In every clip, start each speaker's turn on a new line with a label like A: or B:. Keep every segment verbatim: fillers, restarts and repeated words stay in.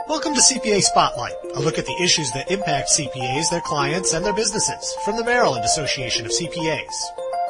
A: Welcome to C P A Spotlight, a look at the issues that impact C P As, their clients, and their businesses, from the Maryland Association of C P As.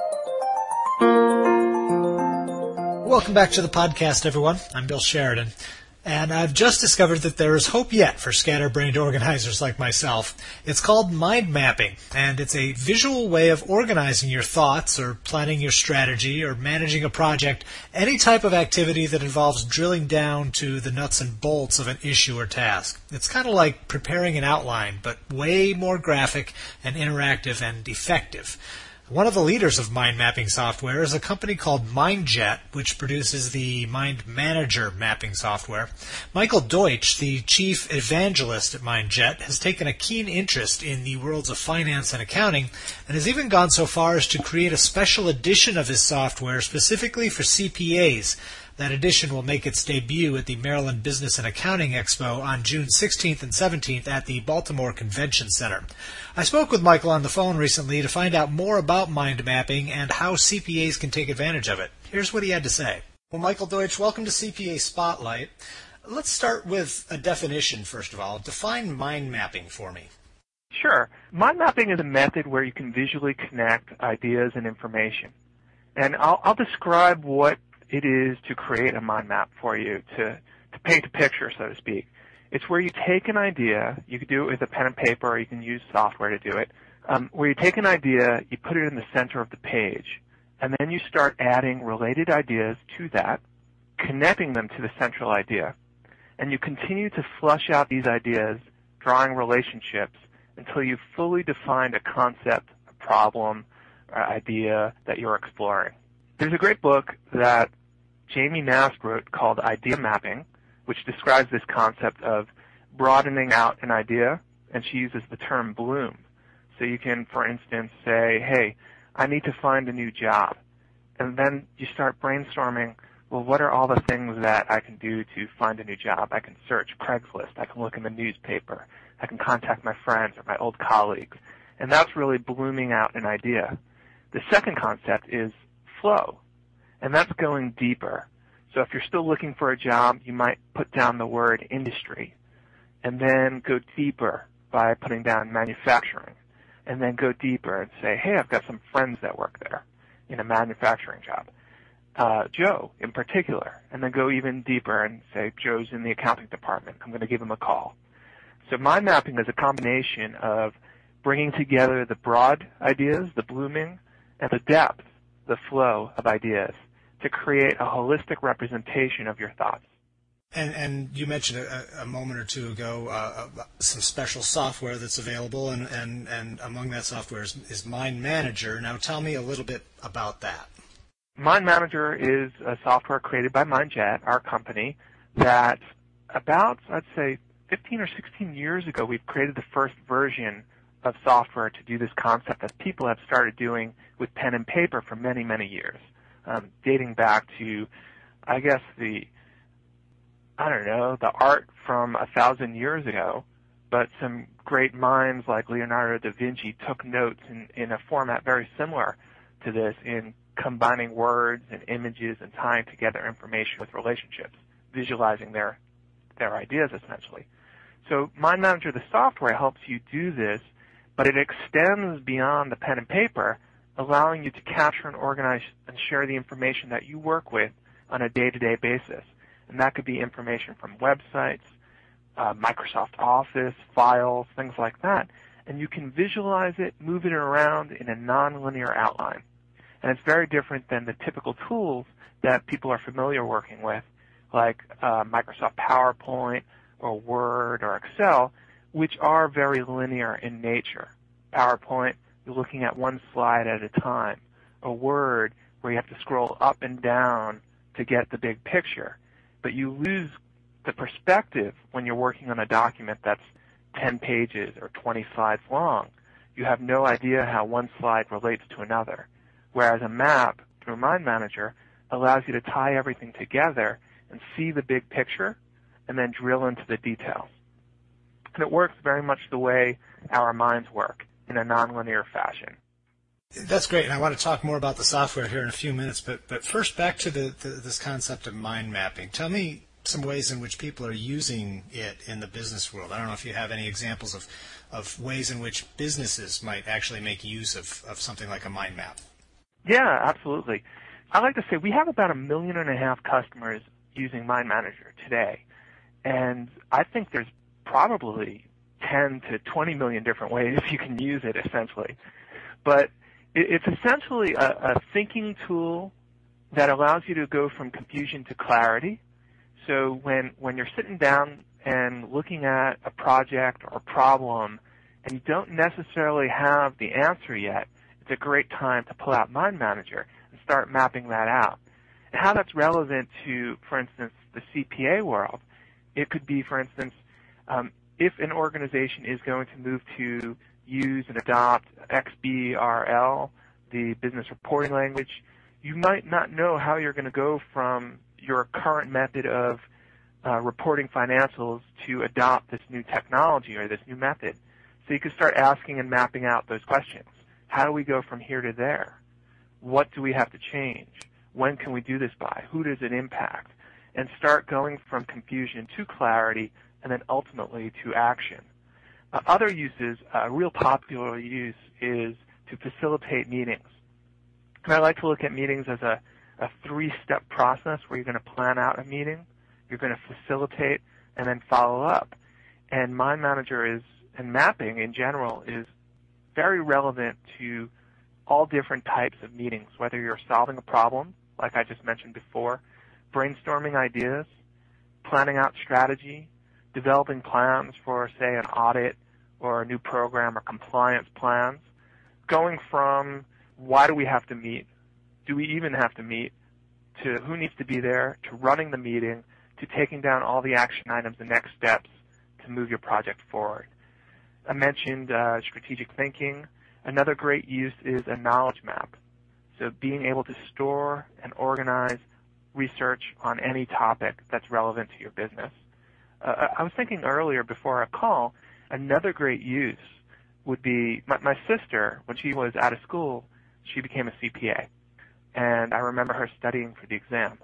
A: Welcome back to the podcast, everyone. I'm Bill Sheridan, and I've just discovered that there is hope yet for scatterbrained organizers like myself. It's called mind mapping, and it's a visual way of organizing your thoughts or planning your strategy or managing a project, any type of activity that involves drilling down to the nuts and bolts of an issue or task. It's kind of like preparing an outline, but way more graphic and interactive and effective. One of the leaders of mind mapping software is a company called MindJet, which produces the Mind Manager mapping software. Michael Deutsch, the chief evangelist at MindJet, has taken a keen interest in the worlds of finance and accounting, and has even gone so far as to create a special edition of his software specifically for C P As. That edition will make its debut at the Maryland Business and Accounting Expo on June sixteenth and seventeenth at the Baltimore Convention Center. I spoke with Michael on the phone recently to find out more about mind mapping and how C P As can take advantage of it. Here's what he had to say. Well, Michael Deutsch, welcome to C P A Spotlight. Let's start with a definition, first of all. Define mind mapping for me.
B: Sure. Mind mapping is a method where you can visually connect ideas and information. And I'll, I'll describe what it is to create a mind map for you, to, to paint a picture, so to speak. It's where you take an idea, you can do it with a pen and paper, or you can use software to do it, um, where you take an idea, you put it in the center of the page, and then you start adding related ideas to that, connecting them to the central idea. And you continue to flush out these ideas, drawing relationships, until you've fully defined a concept, a problem, or idea that you're exploring. There's a great book that Jamie Nast wrote called Idea Mapping, which describes this concept of broadening out an idea, and she uses the term bloom. So you can, for instance, say, hey, I need to find a new job. And then you start brainstorming, well, what are all the things that I can do to find a new job? I can search Craigslist. I can look in the newspaper. I can contact my friends or my old colleagues. And that's really blooming out an idea. The second concept is flow, and that's going deeper. So if you're still looking for a job, you might put down the word industry, and then go deeper by putting down manufacturing, and then go deeper and say, hey, I've got some friends that work there in a manufacturing job, uh, Joe in particular, and then go even deeper and say, Joe's in the accounting department. I'm going to give him a call. So mind mapping is a combination of bringing together the broad ideas, the blooming, and the depth, the flow of ideas, to create a holistic representation of your thoughts.
A: And, and you mentioned a, a moment or two ago uh, some special software that's available, and, and, and among that software is, is Mind Manager. Now tell me a little bit about that.
B: Mind Manager is a software created by MindJet, our company, that about, I'd say, fifteen or sixteen years ago, we've created the first version of software to do this concept that people have started doing with pen and paper for many, many years, um, dating back to, I guess, the, I don't know, the art from a thousand years ago, but some great minds like Leonardo da Vinci took notes in, in a format very similar to this, in combining words and images and tying together information with relationships, visualizing their, their ideas, essentially. So Mind Manager, the software, helps you do this, but it extends beyond the pen and paper, allowing you to capture and organize and share the information that you work with on a day-to-day basis. And that could be information from websites, uh, Microsoft Office, files, things like that. And you can visualize it, move it around in a nonlinear outline. And it's very different than the typical tools that people are familiar working with, like uh, Microsoft PowerPoint or Word or Excel, which are very linear in nature. PowerPoint, you're looking at one slide at a time. A Word, where you have to scroll up and down to get the big picture. But you lose the perspective when you're working on a document that's ten pages or twenty slides long. You have no idea how one slide relates to another. Whereas a map, through Mind Manager, allows you to tie everything together and see the big picture and then drill into the details. And it works very much the way our minds work, in a nonlinear fashion.
A: That's great, and I want to talk more about the software here in a few minutes, but, but first back to the, the, this concept of mind mapping. Tell me some ways in which people are using it in the business world? I don't know if you have any examples of, of ways in which businesses might actually make use of, of something like a mind map.
B: Yeah, absolutely. I like to say we have about a million and a half customers using Mind Manager today, and I think there's probably ten to twenty million different ways you can use it, essentially. But it's essentially a, a thinking tool that allows you to go from confusion to clarity. So when, when you're sitting down and looking at a project or a problem and you don't necessarily have the answer yet, it's a great time to pull out Mind Manager and start mapping that out. And how that's relevant to, for instance, the C P A world, it could be, for instance, um, if an organization is going to move to use and adopt X B R L, the business reporting language, you might not know how you're going to go from your current method of uh, reporting financials to adopt this new technology or this new method. So you can start asking and mapping out those questions. How do we go from here to there? What do we have to change? When can we do this by? Who does it impact? And start going from confusion to clarity and then ultimately to action. Uh, other uses, a uh, real popular use is to facilitate meetings. And I like to look at meetings as a, a three-step process where you're going to plan out a meeting, you're going to facilitate, and then follow up. And Mind Manager is, and mapping in general, is very relevant to all different types of meetings, whether you're solving a problem, like I just mentioned before, brainstorming ideas, planning out strategy, developing plans for, say, an audit or a new program or compliance plans, going from why do we have to meet, do we even have to meet, to who needs to be there, to running the meeting, to taking down all the action items and next steps to move your project forward. I mentioned uh, strategic thinking. Another great use is a knowledge map. So being able to store and organize research on any topic that's relevant to your business. Uh, I was thinking earlier before our call, another great use would be my, my sister, when she was out of school, she became a C P A. And I remember her studying for the exam.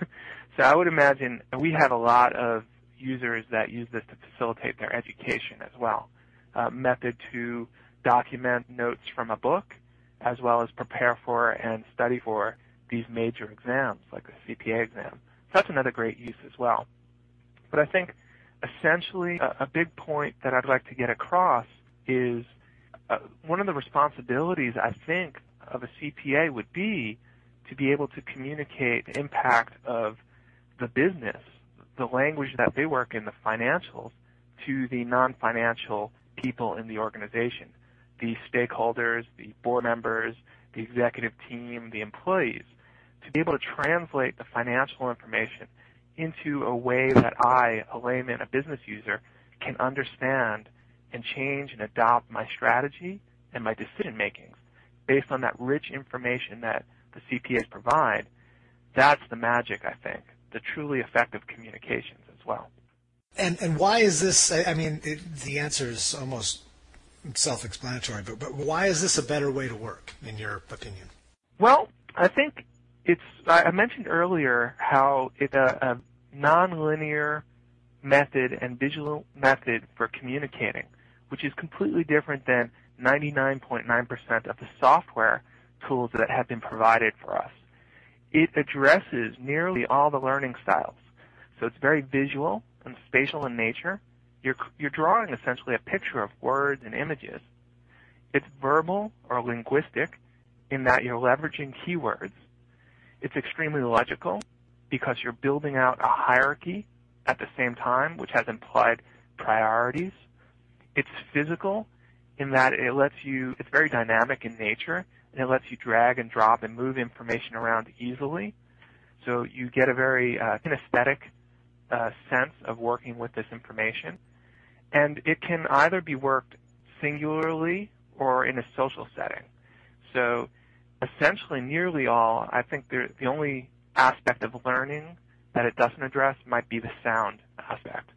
B: So I would imagine we have a lot of users that use this to facilitate their education as well. Uh, method to document notes from a book, as well as prepare for and study for these major exams, like the C P A exam. So that's another great use as well. But I think essentially a, a big point that I'd like to get across is uh, one of the responsibilities, I think, of a C P A would be to be able to communicate the impact of the business, the language that they work in, the financials, to the non-financial people in the organization, the stakeholders, the board members, the executive team, the employees, to be able to translate the financial information into a way that I, a layman, a business user, can understand and change and adopt my strategy and my decision makings based on that rich information that the C P As provide. That's the magic, I think, the truly effective communications as well.
A: And and why is this, I mean, it, the answer is almost self-explanatory, but, but why is this a better way to work, in your opinion?
B: Well, I think it's, I mentioned earlier how it's a, a nonlinear method and visual method for communicating, which is completely different than ninety-nine point nine percent of the software tools that have been provided for us. It addresses nearly all the learning styles. So it's very visual and spatial in nature. You're, you're drawing essentially a picture of words and images. It's verbal or linguistic in that you're leveraging keywords. It's extremely logical because you're building out a hierarchy at the same time, which has implied priorities. It's physical in that it lets you, it's very dynamic in nature, and it lets you drag and drop and move information around easily. So you get a very uh, kinesthetic uh, sense of working with this information. And it can either be worked singularly or in a social setting. So essentially nearly all, I think the only aspect of learning that it doesn't address might be the sound aspect.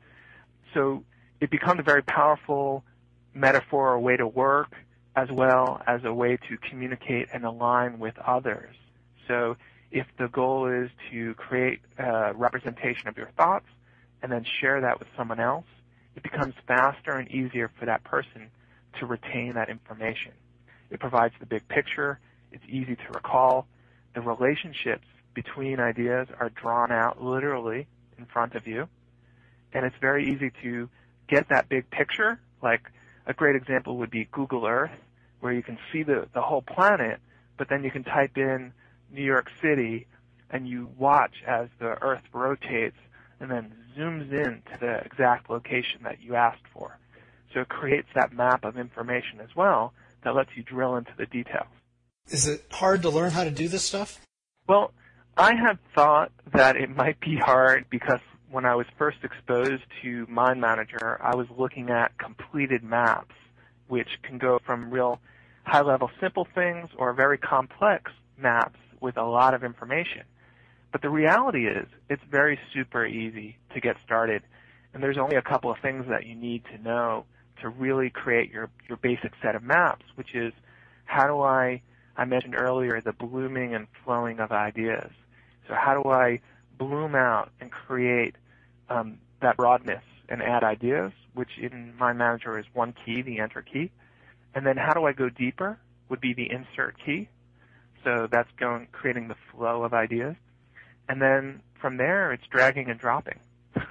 B: So it becomes a very powerful metaphor or way to work, as well as a way to communicate and align with others. So if the goal is to create a representation of your thoughts, and then share that with someone else, it becomes faster and easier for that person to retain that information. It provides the big picture. It's easy to recall. The relationships between ideas are drawn out literally in front of you. And it's very easy to get that big picture. Like a great example would be Google Earth, where you can see the, the whole planet, but then you can type in New York City and you watch as the Earth rotates and then zooms in to the exact location that you asked for. So it creates that map of information as well that lets you drill into the details.
A: Is it hard to learn how to do this stuff?
B: Well, I had thought that it might be hard because when I was first exposed to Mind Manager, I was looking at completed maps, which can go from real high-level simple things or very complex maps with a lot of information. But the reality is it's very super easy to get started, and there's only a couple of things that you need to know to really create your, your basic set of maps, which is how do I, I mentioned earlier, the blooming and flowing of ideas. So how do I bloom out and create um, that broadness and add ideas, which in Mind Manager is one key, the enter key. And then how do I go deeper would be the insert key. So that's going, creating the flow of ideas. And then from there, it's dragging and dropping.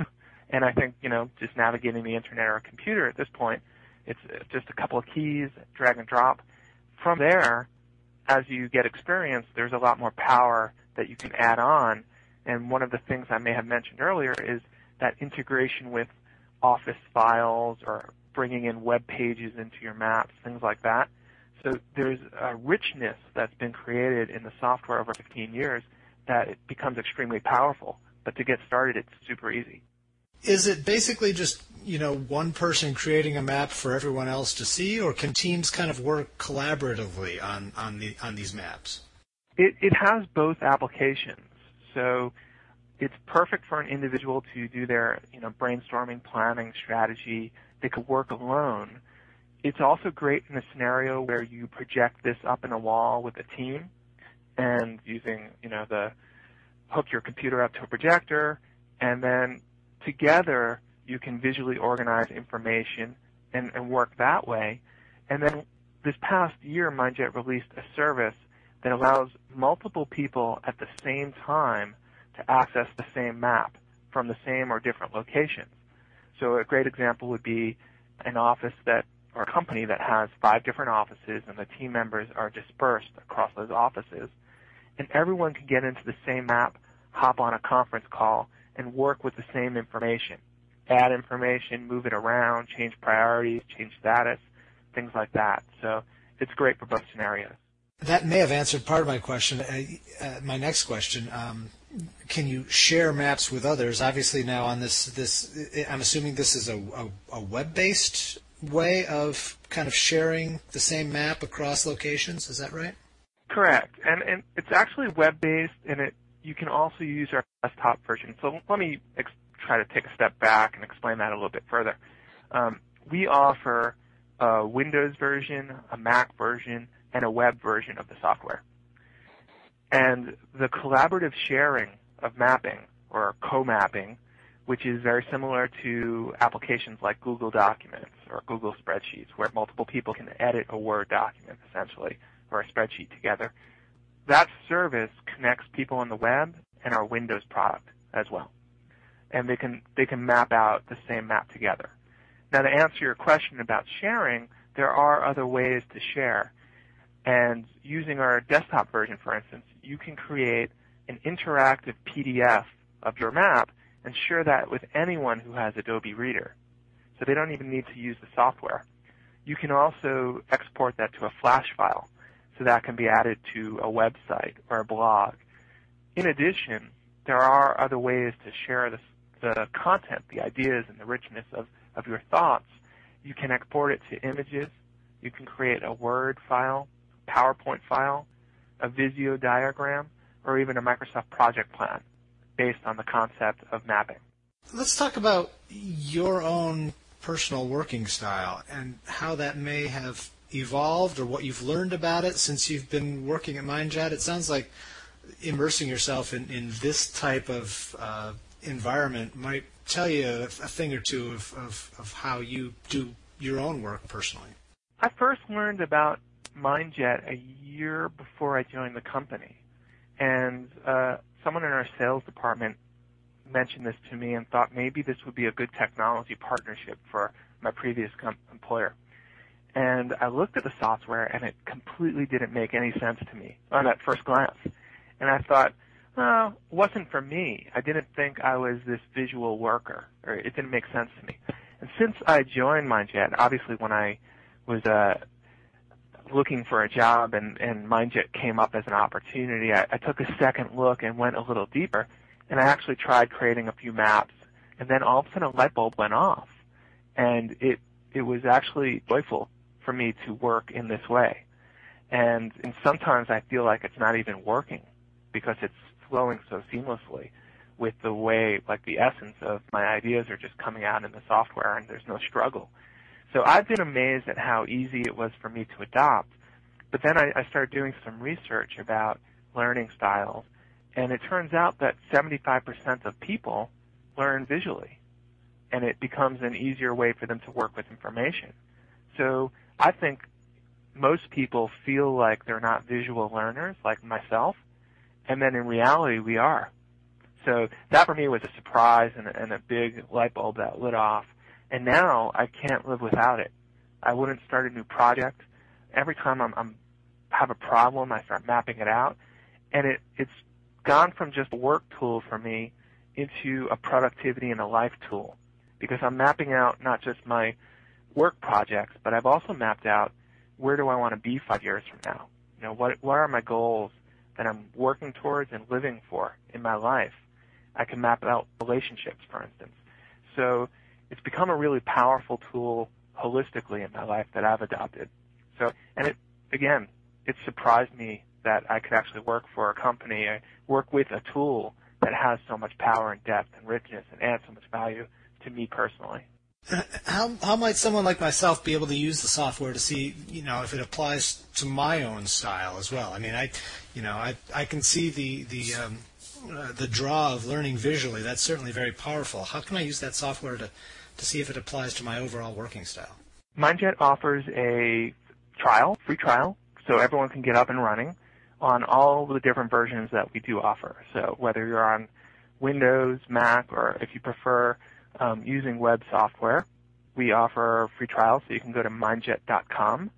B: And I think, you know, just navigating the internet or a computer at this point, it's just a couple of keys, drag and drop. From there, as you get experience, there's a lot more power that you can add on. And one of the things I may have mentioned earlier is that integration with Office files or bringing in web pages into your maps, things like that. So there's a richness that's been created in the software over fifteen years that it becomes extremely powerful. But to get started, it's super easy.
A: Is it basically just, you know, one person creating a map for everyone else to see, or can teams kind of work collaboratively on, on, the, on these maps?
B: It, it has both applications. So it's perfect for an individual to do their, you know, brainstorming, planning, strategy. They could work alone. It's also great in a scenario where you project this up in a wall with a team and using, you know, the hook your computer up to a projector, and then together you can visually organize information and, and work that way. And then this past year, MindJet released a service that allows multiple people at the same time to access the same map from the same or different locations. So a great example would be an office that, or a company that has five different offices, and the team members are dispersed across those offices. And everyone can get into the same map, hop on a conference call, and work with the same information. Add information, move it around, change priorities, change status, things like that. So it's great for both scenarios.
A: That may have answered part of my question. Uh, uh, my next question, um, can you share maps with others? Obviously now on this, this I'm assuming this is a, a, a web-based way of kind of sharing the same map across locations. Is that right?
B: Correct. And, and it's actually web-based, and it you can also use our desktop version. So let me ex- try to take a step back and explain that a little bit further. Um, we offer a Windows version, a Mac version, and a web version of the software. And the collaborative sharing of mapping, or co-mapping, which is very similar to applications like Google Documents or Google Spreadsheets, where multiple people can edit a Word document, essentially, or a spreadsheet together. That service connects people on the web and our Windows product as well. And they can they can map out the same map together. Now, to answer your question about sharing, there are other ways to share. And using our desktop version, for instance, you can create an interactive P D F of your map and share that with anyone who has Adobe Reader. So they don't even need to use the software. You can also export that to a Flash file, so that can be added to a website or a blog. In addition, there are other ways to share the, the content, the ideas, and the richness of, of your thoughts. You can export it to images. You can create a Word file, PowerPoint file, a Visio diagram, or even a Microsoft project plan based on the concept of mapping.
A: Let's talk about your own personal working style and how that may have evolved or what you've learned about it since you've been working at MindJet. It sounds like immersing yourself in, in this type of uh, environment might tell you a, a thing or two of, of, of how you do your own work personally.
B: I first learned about MindJet a year before I joined the company. And uh, someone in our sales department mentioned this to me and thought maybe this would be a good technology partnership for my previous com- employer. And I looked at the software, and it completely didn't make any sense to me on that first glance. And I thought, oh, it wasn't for me. I didn't think I was this visual worker, or it didn't make sense to me. And since I joined MindJet, obviously when I was uh, looking for a job and, and MindJet came up as an opportunity, I, I took a second look and went a little deeper, and I actually tried creating a few maps, and then all of a sudden a light bulb went off. And it it was actually joyful for me to work in this way. And, and sometimes I feel like it's not even working because it's flowing so seamlessly with the way, like the essence of my ideas are just coming out in the software and there's no struggle. So I've been amazed at how easy it was for me to adopt. But then I, I started doing some research about learning styles, and it turns out that seventy-five percent of people learn visually, and it becomes an easier way for them to work with information. So I think most people feel like they're not visual learners, like myself, and then in reality we are. So that for me was a surprise and a, and a big light bulb that lit off. And now I can't live without it. I wouldn't start a new project. Every time I'm, I'm have a problem, I start mapping it out, and it, it's gone from just a work tool for me into a productivity and a life tool, because I'm mapping out not just my work projects, but I've also mapped out where do I want to be five years from now. You know, what what are my goals that I'm working towards and living for in my life? I can map out relationships, for instance. So it's become a really powerful tool holistically in my life that I've adopted. So, and it, again, it surprised me that I could actually work for a company, I work with a tool that has so much power and depth and richness and adds so much value to me personally.
A: How how might someone like myself be able to use the software to see, you know, if it applies to my own style as well? I mean, I, you know, I I can see the the um, uh, the draw of learning visually. That's certainly very powerful. How can I use that software to to see if it applies to my overall working style?
B: MindJet offers a trial, free trial, so everyone can get up and running on all the different versions that we do offer. So whether you're on Windows, Mac, or if you prefer um, using web software, we offer free trials, so you can go to mindjet dot com,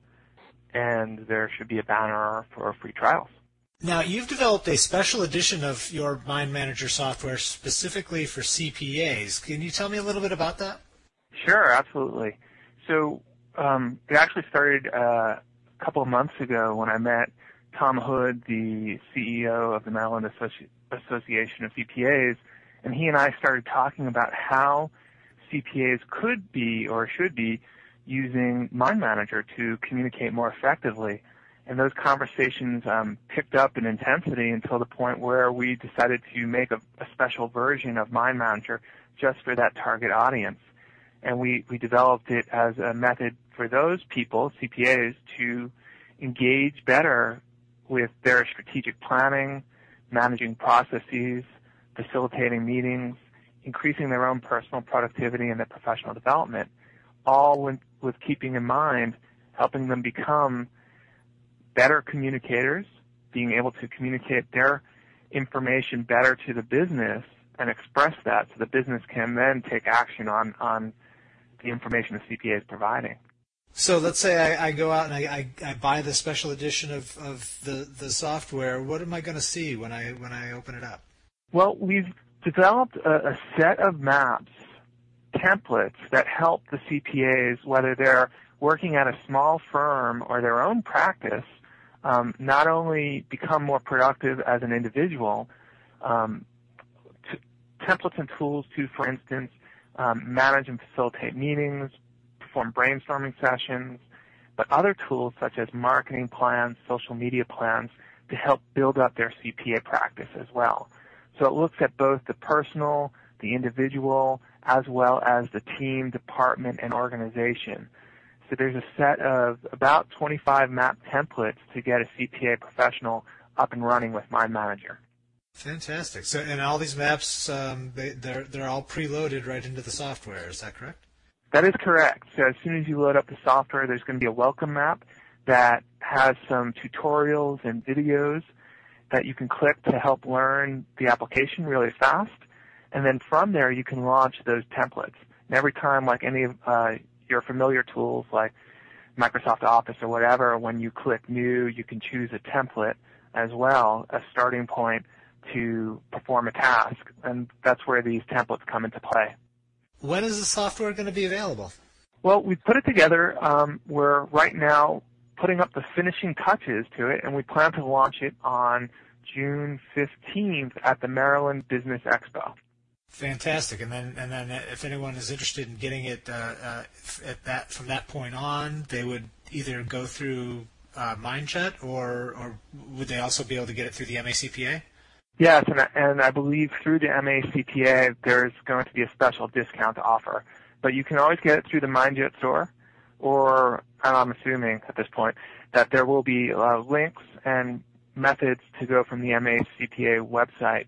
B: and there should be a banner for free trials.
A: Now, you've developed a special edition of your Mind Manager software specifically for C P As. Can you tell me a little bit about that?
B: Sure, absolutely. So um, it actually started uh, a couple of months ago when I met Tom Hood, the C E O of the Maryland Associ- Association of C P As, and he and I started talking about how C P As could be or should be using Mind Manager to communicate more effectively. And those conversations um, picked up in intensity until the point where we decided to make a, a special version of Mind Manager just for that target audience. And we, we developed it as a method for those people, C P As, to engage better with their strategic planning, managing processes, facilitating meetings, increasing their own personal productivity and their professional development, all with, with keeping in mind helping them become better communicators, being able to communicate their information better to the business and express that so the business can then take action on, on the information the C P A is providing.
A: So let's say I, I go out and I, I, I buy the special edition of, of the, the software. What am I going to see when I when I open it up?
B: Well, we've developed a, a set of maps, templates that help the C P As, whether they're working at a small firm or their own practice, um, not only become more productive as an individual, um, t- templates and tools to, for instance, um, manage and facilitate meetings, perform brainstorming sessions, but other tools such as marketing plans, social media plans to help build up their C P A practice as well. So it looks at both the personal, the individual, as well as the team, department, and organization. So there's a set of about twenty-five map templates to get a C P A professional up and running with Mind Manager.
A: Fantastic. So, and all these maps, um, they, they're they're all preloaded right into the software. Is that correct?
B: That is correct. So as soon as you load up the software, there's going to be a welcome map that has some tutorials and videos that you can click to help learn the application really fast. And then from there, you can launch those templates. And every time, like any of uh, your familiar tools like Microsoft Office or whatever, when you click New, you can choose a template as well, a starting point to perform a task. And that's where these templates come into play.
A: When is the software going to be available?
B: Well, we put it together. Um, we're right now putting up the finishing touches to it, and we plan to launch it on June fifteenth at the Maryland Business Expo.
A: Fantastic. And then, and then, if anyone is interested in getting it uh, uh, at that from that point on, they would either go through uh, MindJet, or or would they also be able to get it through the M A C P A?
B: Yes, and, and I believe through the M A C P A there's going to be a special discount to offer. But you can always get it through the MindJet store, or and I'm assuming at this point that there will be uh, links and methods to go from the M A C P A website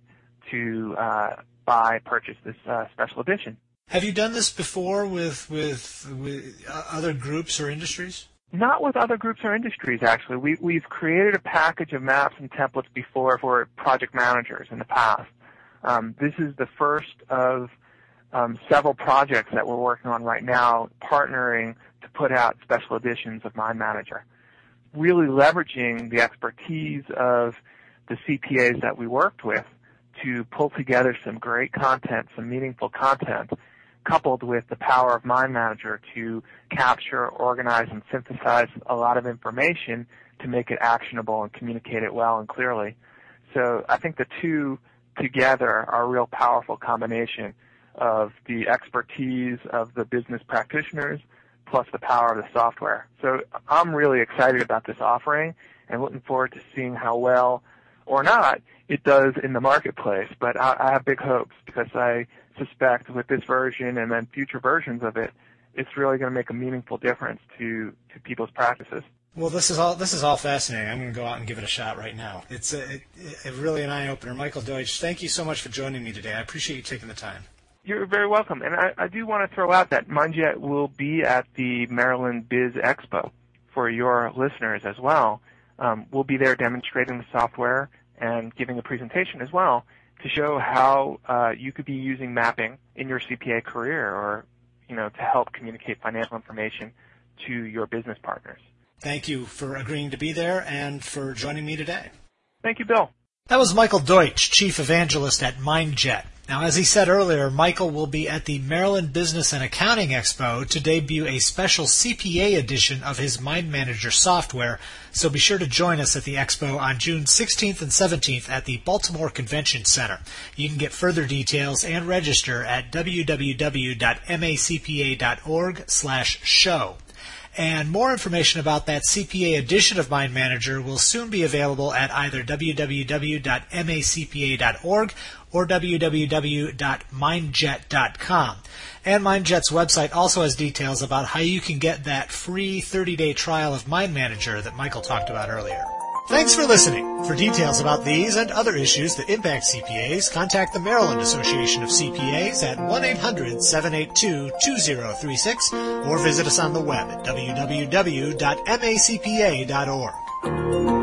B: to uh, buy, purchase this uh, special edition.
A: Have you done this before with with, with uh, other groups or industries?
B: Not with other groups or industries, actually. We, we've created a package of maps and templates before for project managers in the past. Um, this is the first of um, several projects that we're working on right now, partnering to put out special editions of MindManager, really leveraging the expertise of the C P As that we worked with to pull together some great content, some meaningful content, coupled with the power of MindManager to capture, organize, and synthesize a lot of information to make it actionable and communicate it well and clearly. So I think the two together are a real powerful combination of the expertise of the business practitioners plus the power of the software. So I'm really excited about this offering and looking forward to seeing how well or not it does in the marketplace. But I, I have big hopes because I suspect with this version and then future versions of it, it's really going to make a meaningful difference to, to people's practices.
A: Well, this is all this is all fascinating. I'm going to go out and give it a shot right now. It's a, it, it really an eye-opener. Michael Deutsch, thank you so much for joining me today. I appreciate you taking the time.
B: You're very welcome. And I, I do want to throw out that MindJet will be at the Maryland Biz Expo for your listeners as well. Um, we'll be there demonstrating the software and giving a presentation as well to show how uh, you could be using mapping in your C P A career, or you know, to help communicate financial information to your business partners.
A: Thank you for agreeing to be there and for joining me today.
B: Thank you, Bill.
A: That was Michael Deutsch, Chief Evangelist at MindJet. Now, as he said earlier, Michael will be at the Maryland Business and Accounting Expo to debut a special C P A edition of his MindManager software, so be sure to join us at the Expo on June sixteenth and seventeenth at the Baltimore Convention Center. You can get further details and register at w w w dot m a c p a dot org slash show. And more information about that C P A edition of MindManager will soon be available at either w w w dot m a c p a dot org or w w w dot mindjet dot com. And MindJet's website also has details about how you can get that free thirty-day trial of MindManager that Michael talked about earlier. Thanks for listening. For details about these and other issues that impact C P As, contact the Maryland Association of C P As at one eight hundred seven eight two two zero three six or visit us on the web at w w w dot m a c p a dot org.